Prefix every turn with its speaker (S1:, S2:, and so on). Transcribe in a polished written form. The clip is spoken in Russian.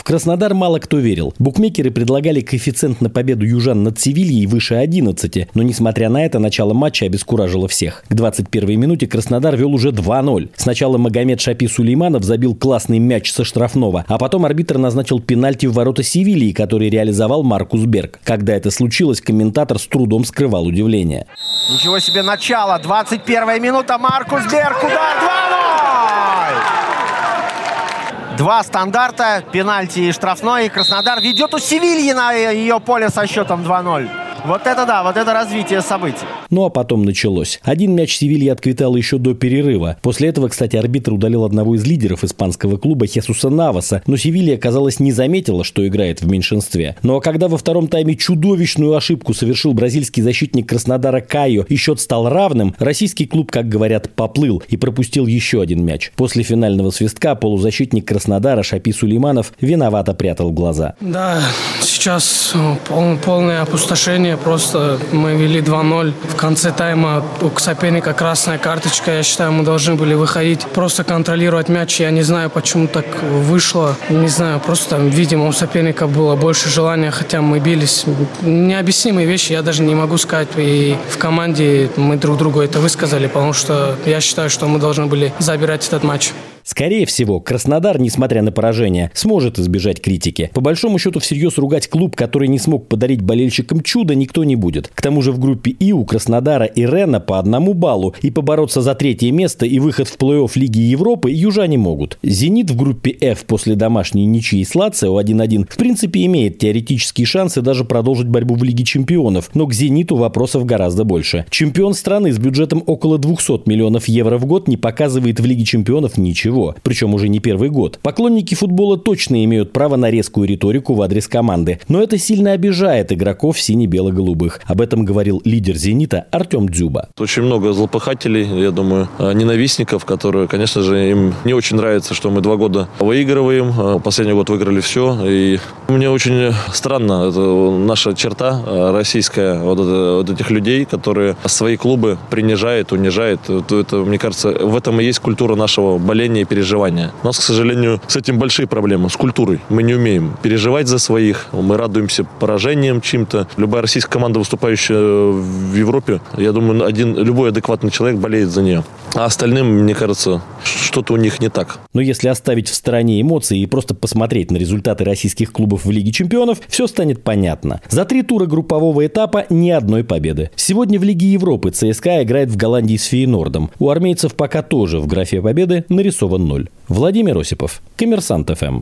S1: В Краснодар мало кто верил. Букмекеры предлагали коэффициент на победу южан над Севильей выше 11, но несмотря на это, начало матча обескуражило всех. К 21-й минуте Краснодар вел уже 2-0. Сначала Магомед Шапи Сулейманов забил классный мяч со штрафного, а потом арбитр назначил пенальти в ворота Севильи, который реализовал Маркус Берг. Когда это случилось, комментатор с трудом скрывал удивление.
S2: Ничего себе начало. 21-я минута. Маркус Берг. Удар 2-0. Два стандарта. Пенальти и штрафной. Краснодар ведет у Севильи на ее поле со счетом 2-0. Вот это да, вот это развитие событий.
S1: Ну а потом началось. Один мяч Севилья отквитала еще до перерыва. После этого, кстати, арбитр удалил одного из лидеров испанского клуба Хесуса Наваса, но Севилья, казалось, не заметила, что играет в меньшинстве. Ну а когда во втором тайме чудовищную ошибку совершил бразильский защитник Краснодара Кайо и счет стал равным, российский клуб, как говорят, поплыл и пропустил еще один мяч. После финального свистка полузащитник Краснодара Шапи Сулейманов виновато прятал глаза.
S3: Да, сейчас полное опустошение. Просто мы вели 2-0. В конце тайма у соперника красная карточка. Я считаю, мы должны были выходить, просто контролировать мяч. Я не знаю, почему так вышло. Не знаю, просто, видимо, у соперника было больше желания, хотя мы бились. Необъяснимые вещи я даже не могу сказать. И в команде мы друг другу это высказали, потому что я считаю, что мы должны были забирать этот матч.
S1: Скорее всего, Краснодар, несмотря на поражение, сможет избежать критики. По большому счету, всерьез ругать клуб, который не смог подарить болельщикам чудо, никто не будет. К тому же в группе И у Краснодара и Рена по 1 баллу, и побороться за 3-е место и выход в плей-офф Лиги Европы южане могут. «Зенит» в группе F после домашней ничьей с Лацио 1-1 в принципе имеет теоретические шансы даже продолжить борьбу в Лиге чемпионов, но к «Зениту» вопросов гораздо больше. Чемпион страны с бюджетом около 200 миллионов евро в год не показывает в Лиге чемпионов ничего. Причем уже не первый год. Поклонники футбола точно имеют право на резкую риторику в адрес команды. Но это сильно обижает игроков сине-бело-голубых. Об этом говорил лидер «Зенита» Артем Дзюба.
S4: Очень много злопыхателей, я думаю, ненавистников, которые, конечно же, им не очень нравится, что мы 2 года выигрываем. Последний год выиграли все. И мне очень странно. Это наша черта российская, вот этих людей, которые свои клубы принижают, унижают. Это, мне кажется, в этом и есть культура нашего боления и переживания. У нас, к сожалению, с этим большие проблемы, с культурой. Мы не умеем переживать за своих, мы радуемся поражениям чьим-то. Любая российская команда, выступающая в Европе, я думаю, любой адекватный человек болеет за нее. А остальным, мне кажется, что-то у них не так.
S1: Но если оставить в стороне эмоции и просто посмотреть на результаты российских клубов в Лиге чемпионов, все станет понятно. За 3 тура группового этапа ни одной победы. Сегодня в Лиге Европы ЦСКА играет в Голландии с Фейнордом. У армейцев пока тоже в графе победы нарисован 0. Владимир Осипов, Коммерсант ФМ.